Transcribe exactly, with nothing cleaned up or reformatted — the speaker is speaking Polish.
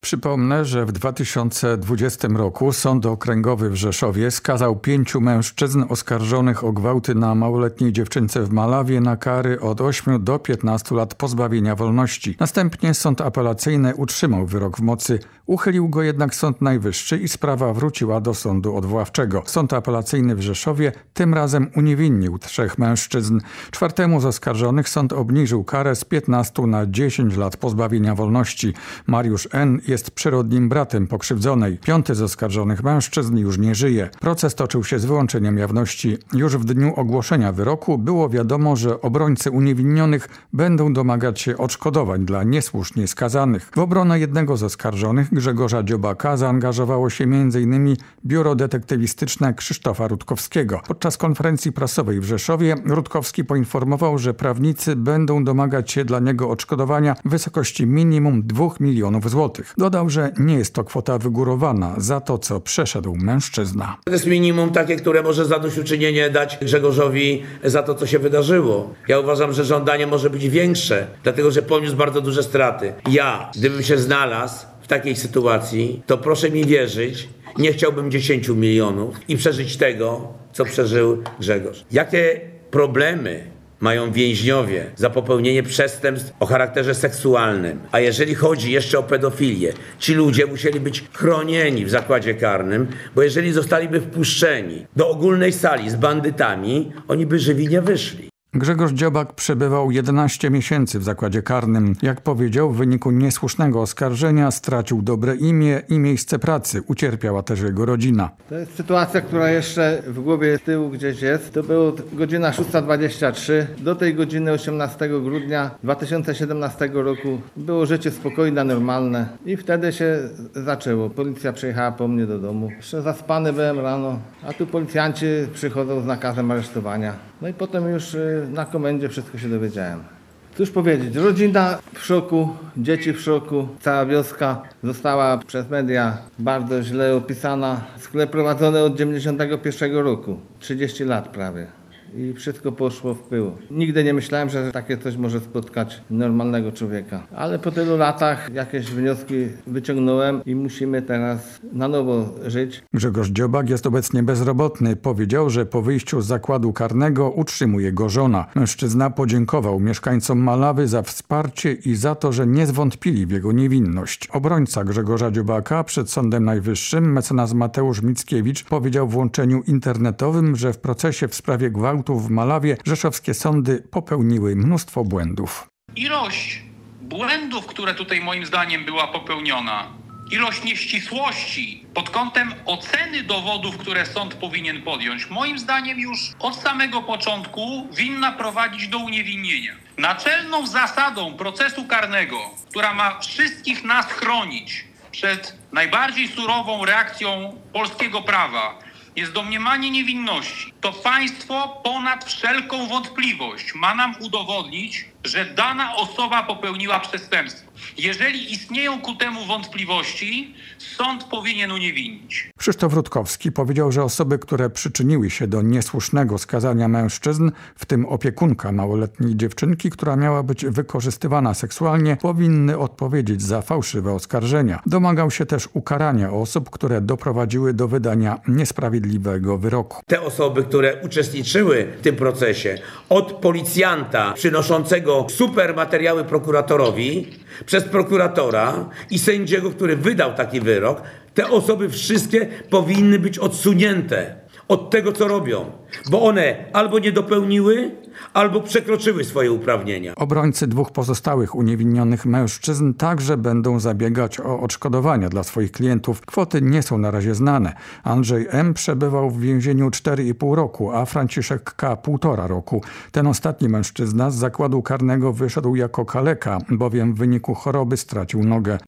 Przypomnę, że w dwa tysiące dwudziestym roku Sąd Okręgowy w Rzeszowie skazał pięciu mężczyzn oskarżonych o gwałty na małoletniej dziewczynce w Malawie na kary od ośmiu do piętnastu lat pozbawienia wolności. Następnie Sąd Apelacyjny utrzymał wyrok w mocy, uchylił go jednak Sąd Najwyższy i sprawa wróciła do Sądu Odwoławczego. Sąd Apelacyjny w Rzeszowie tym razem uniewinnił trzech mężczyzn. Czwartemu z oskarżonych sąd obniżył karę z piętnastu na dziesięć lat pozbawienia wolności. Mariusz N. jest przyrodnim bratem pokrzywdzonej. Piąty z oskarżonych mężczyzn już nie żyje. Proces toczył się z wyłączeniem jawności. Już w dniu ogłoszenia wyroku było wiadomo, że obrońcy uniewinnionych będą domagać się odszkodowań dla niesłusznie skazanych. W obronę jednego z oskarżonych, Grzegorza Dziobaka, zaangażowało się między innymi biuro detektywistyczne Krzysztofa Rutkowskiego. Podczas konferencji prasowej w Rzeszowie Rutkowski poinformował, że prawnicy będą domagać się dla niego odszkodowania w wysokości minimum dwóch milionów złotych. Dodał, że nie jest to kwota wygórowana za to, co przeszedł mężczyzna. To jest minimum takie, które może zadośćuczynienie dać Grzegorzowi za to, co się wydarzyło. Ja uważam, że żądanie może być większe, dlatego że poniósł bardzo duże straty. Ja, gdybym się znalazł w takiej sytuacji, to proszę mi wierzyć, nie chciałbym dziesięciu milionów i przeżyć tego, co przeżył Grzegorz. Jakie problemy mają więźniowie za popełnienie przestępstw o charakterze seksualnym. A jeżeli chodzi jeszcze o pedofilię, ci ludzie musieli być chronieni w zakładzie karnym, bo jeżeli zostaliby wpuszczeni do ogólnej sali z bandytami, oni by żywi nie wyszli. Grzegorz Dziobak przebywał jedenaście miesięcy w zakładzie karnym. Jak powiedział, w wyniku niesłusznego oskarżenia stracił dobre imię i miejsce pracy. Ucierpiała też jego rodzina. To jest sytuacja, która jeszcze w głowie z tyłu gdzieś jest. To było godzina szósta dwadzieścia trzy. Do tej godziny osiemnastego grudnia dwa tysiące siedemnastego roku było życie spokojne, normalne. I wtedy się zaczęło. Policja przyjechała po mnie do domu. Jeszcze zaspany byłem rano, a tu policjanci przychodzą z nakazem aresztowania. No i potem już na komendzie wszystko się dowiedziałem. Cóż powiedzieć, rodzina w szoku, dzieci w szoku, cała wioska została przez media bardzo źle opisana. Sklep prowadzony od dziewięćdziesiątego pierwszego roku, trzydzieści lat prawie. I wszystko poszło w pył. Nigdy nie myślałem, że takie coś może spotkać normalnego człowieka. Ale po tylu latach jakieś wnioski wyciągnąłem i musimy teraz na nowo żyć. Grzegorz Dziobak jest obecnie bezrobotny. Powiedział, że po wyjściu z zakładu karnego utrzymuje go żona. Mężczyzna podziękował mieszkańcom Malawy za wsparcie i za to, że nie zwątpili w jego niewinność. Obrońca Grzegorza Dziobaka przed Sądem Najwyższym, mecenas Mateusz Mickiewicz, powiedział w łączeniu internetowym, że w procesie w sprawie gwałtu w Malawie rzeszowskie sądy popełniły mnóstwo błędów. Ilość błędów, które tutaj moim zdaniem była popełniona, ilość nieścisłości pod kątem oceny dowodów, które sąd powinien podjąć, moim zdaniem już od samego początku winna prowadzić do uniewinnienia. Naczelną zasadą procesu karnego, która ma wszystkich nas chronić przed najbardziej surową reakcją polskiego prawa, jest domniemanie niewinności. To państwo ponad wszelką wątpliwość ma nam udowodnić, że dana osoba popełniła przestępstwo. Jeżeli istnieją ku temu wątpliwości, sąd powinien uniewinnić. Krzysztof Rutkowski powiedział, że osoby, które przyczyniły się do niesłusznego skazania mężczyzn, w tym opiekunka małoletniej dziewczynki, która miała być wykorzystywana seksualnie, powinny odpowiedzieć za fałszywe oskarżenia. Domagał się też ukarania osób, które doprowadziły do wydania niesprawiedliwego wyroku. Te osoby, które uczestniczyły w tym procesie, od policjanta przynoszącego super materiały prokuratorowi, przez prokuratora i sędziego, który wydał taki wyrok, te osoby wszystkie powinny być odsunięte od tego, co robią, bo one albo nie dopełniły, albo przekroczyły swoje uprawnienia. Obrońcy dwóch pozostałych uniewinnionych mężczyzn także będą zabiegać o odszkodowania dla swoich klientów. Kwoty nie są na razie znane. Andrzej M. przebywał w więzieniu cztery i pół roku, a Franciszek K. półtora roku. Ten ostatni mężczyzna z zakładu karnego wyszedł jako kaleka, bowiem w wyniku choroby stracił nogę.